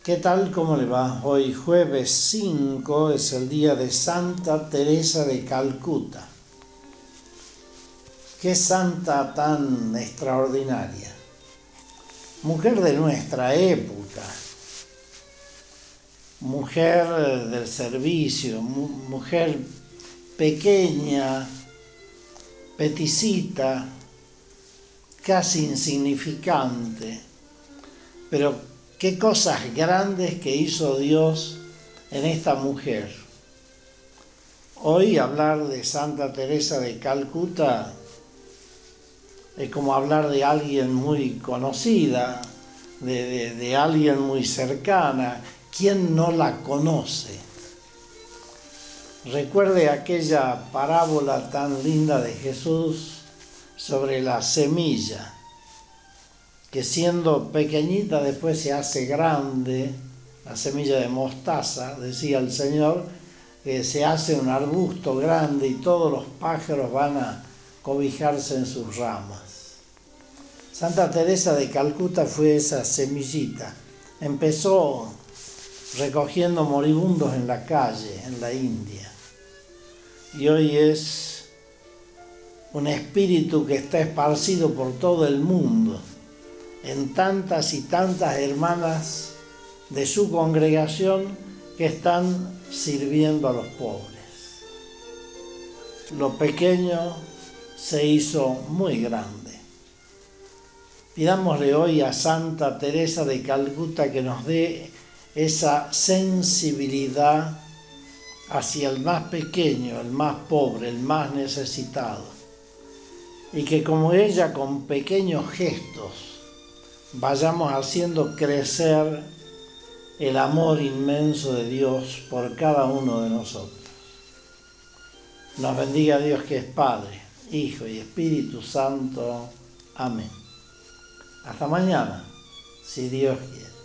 ¿Qué tal? ¿Cómo le va? Hoy jueves 5 es el día de Santa Teresa de Calcuta. Qué santa tan extraordinaria. Mujer de nuestra época, mujer del servicio, mujer pequeña, peticita, casi insignificante, pero qué cosas grandes que hizo Dios en esta mujer. Hoy hablar de Santa Teresa de Calcuta es como hablar de alguien muy conocida, de alguien muy cercana. ¿Quién no la conoce? Recuerde aquella parábola tan linda de Jesús sobre la semilla, que siendo pequeñita después se hace grande, la semilla de mostaza, decía el Señor, que se hace un arbusto grande y todos los pájaros van a cobijarse en sus ramas. Santa Teresa de Calcuta fue esa semillita. Empezó recogiendo moribundos en la calle, en la India. Y hoy es un espíritu que está esparcido por todo el mundo, en tantas y tantas hermanas de su congregación que están sirviendo a los pobres. Lo pequeño se hizo muy grande. Pidámosle hoy a Santa Teresa de Calcuta que nos dé esa sensibilidad hacia el más pequeño, el más pobre, el más necesitado. Y que como ella, con pequeños gestos, vayamos haciendo crecer el amor inmenso de Dios por cada uno de nosotros. Nos bendiga Dios, que es Padre, Hijo y Espíritu Santo. Amén. Hasta mañana, si Dios quiere.